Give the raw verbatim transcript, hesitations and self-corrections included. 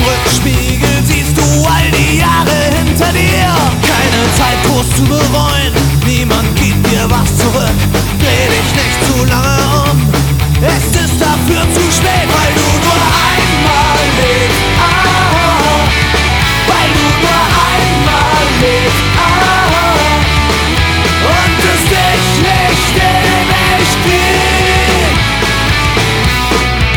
Rückspiegel siehst du all die Jahre hinter dir. Keine Zeit, groß zu bereuen, niemand gibt dir was zurück.